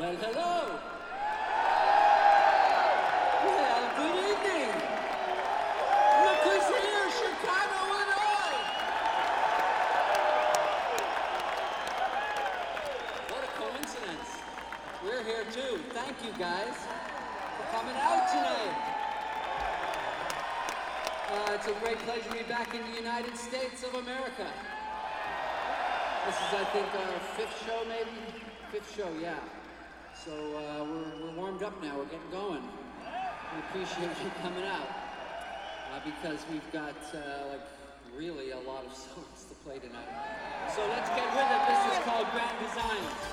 Well, hello. Well, good evening. Look who's here, Chicago, Illinois. What a coincidence. We're here too. Thank you guys for coming out tonight. It's a great pleasure to be back in the United States of America. This is, I think, our fifth show, maybe? Fifth show, yeah. So we're warmed up now, we're getting going. We appreciate you coming out because we've got really a lot of songs to play tonight. So let's get with it. This is called Grand Design.